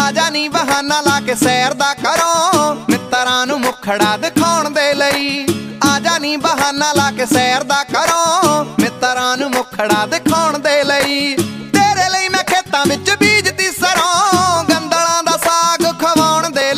आजा नी बहाना ला के सैर दा करो मित्तरां नूं मुखड़ा दिखाउण दे लई। आजा नी बहाना ला के सैर दा करो मित्तरां नूं मुखड़ा दिखाउण दे लई।